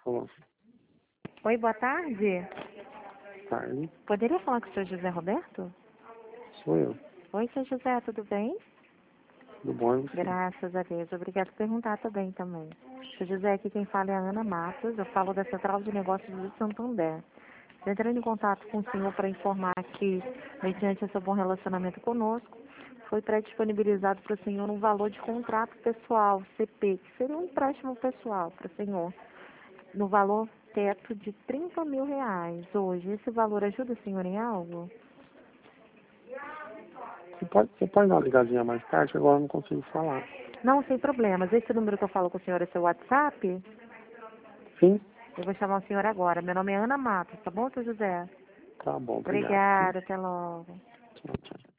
Falou. Oi, boa tarde. Tarde. Poderia falar com o senhor José Roberto? Sou eu. Oi, senhor José, tudo bem? Tudo bom e você? Graças a Deus. Obrigado por perguntar também. Senhor José, aqui quem fala é a Ana Matos. Eu falo da Central de Negócios do Santander. Entrando em contato com o senhor para informar que, mediante esse bom relacionamento conosco, foi pré-disponibilizado para o senhor um valor de contrato pessoal, CP, que seria um empréstimo pessoal para o senhor, no valor teto de R$ 30.000 hoje. Esse valor ajuda o senhor em algo? Você pode dar uma ligadinha mais tarde, que agora eu não consigo falar. Não, sem problemas. Esse número que eu falo com o senhor é seu WhatsApp? Sim? Eu vou chamar o senhor agora. Meu nome é Ana Matos, tá bom, seu José? Tá bom, obrigado. Obrigada, até logo. Tchau, tchau.